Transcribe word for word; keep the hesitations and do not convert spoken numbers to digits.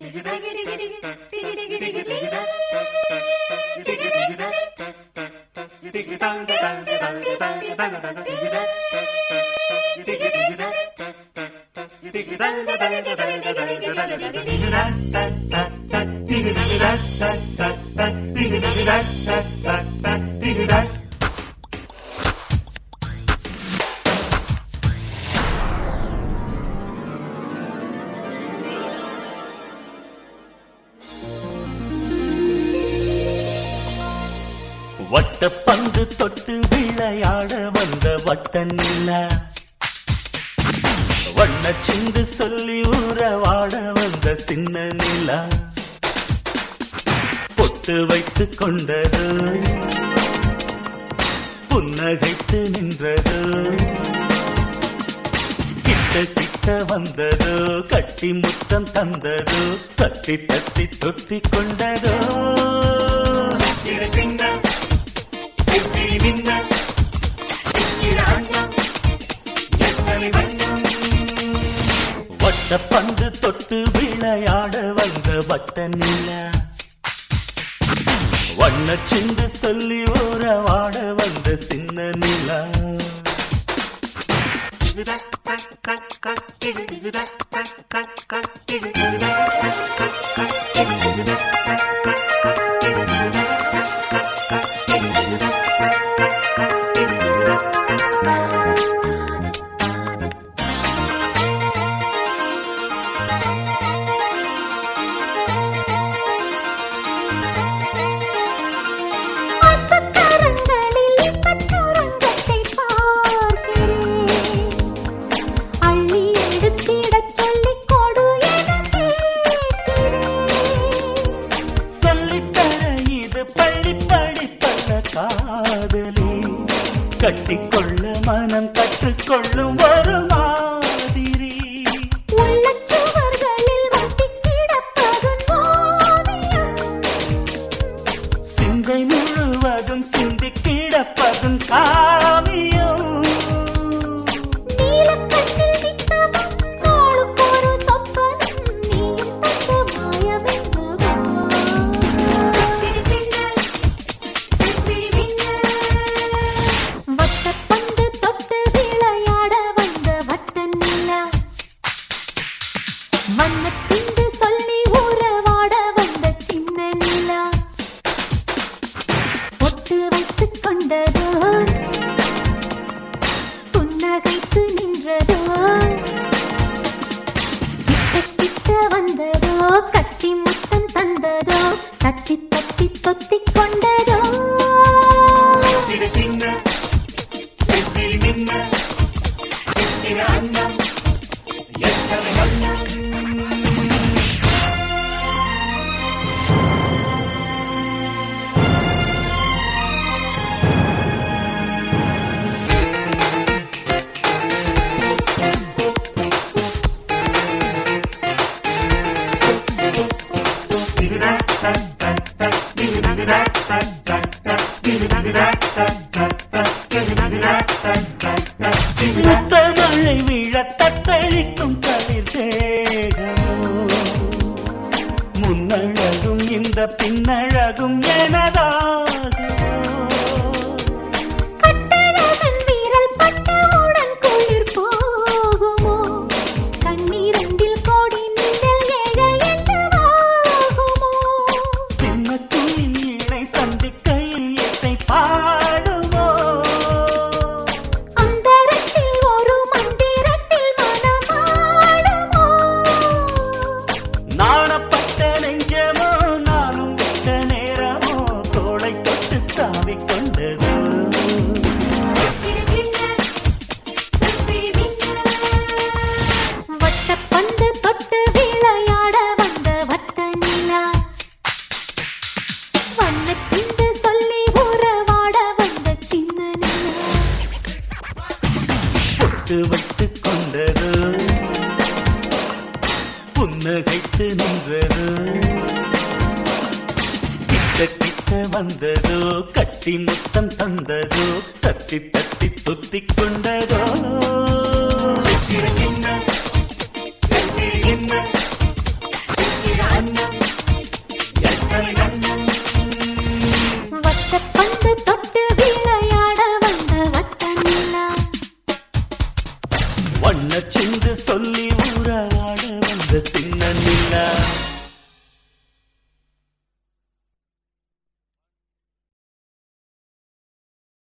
வட்ட பந்து தொட்டு விளையாட வந்த வட்ட நிலா, வண்ண சிந்து சொல்லி ஊறவாட வந்த சின்ன நிலா, பொட்டு வைத்து கொண்டது புன்னகைத்து நின்றது, கிட்ட கிட்ட வந்ததோ கட்டி முத்தம் தந்ததோ, தட்டி தட்டி தொட்டி கொண்டதோ. வட்ட பந்து தொட்டு விளையாட வந்த வட்ட நிலா, வண்ண சிந்து சொல்லி ஊறவாட வந்த சின்ன நிலா. கட்டிக்கொள்ள மனம் கற்றுக்கொள்ளும் ஒரு மாதிரி, உள்ளச்சுவர்களில் வட்டி கிடப்பதும் சிந்தை முழுவதும் சிந்தி கிடப்பதும் காவியம். மன்னச்சிந்து சொல்லி ஊறவாட வந்த சின்ன நிலா, பொட்டு வைத்துக் கொண்டதோ புன்னகைத்து நின்றதோ, கிட்ட கிட்ட வந்ததோ கட்டி முத்தம் தந்ததோ, தட்டி தட்டி தொத்தி கொண்டதோ. முத்தமழை விழ தத்தளிக்கும் தளிர் தேகமோ, முன்னழகும் இந்த பின்னழகும் எனதாகுமோ, கட்டழகன் வீரல் பட்டவுடன் குளிர் போகுமோ, கண்ணீரண்டில் கோடி நிழல் ஏழை என்னவாகுமோ, சின்ன துயில் இணை சந்திக்கையில் இசை பாடுமோ, அந்தரத்தில் ஒரு மந்திரத்தில் மனமாடுமோ, நாணப்பட்ட நெஞ்சமோ நானும் விட்ட நேரமோ தோளை தொட்டு தாவிக் கொண்டது. வட்ட பந்து தொட்டு விளையாட வந்த வட்ட நிலா, வண்ண சிந்து சொல்லி ஊறவாட வந்த சின்ன நிலா, பொட்டு வைத்துக் கொண்டது புன்னகைத்து நின்றது, கிட்ட கிட்ட வந்ததோ கட்டி முத்தம் தந்ததோ, தட்டி தட்டி தொத்திக் கொண்டதோ. என்ன வட்டப்பந்து தொட்டு விளையாட வந்த வட்ட நிலா வண்ண சிந்து சொல்லி ஊராட வந்த சின்ன நிலா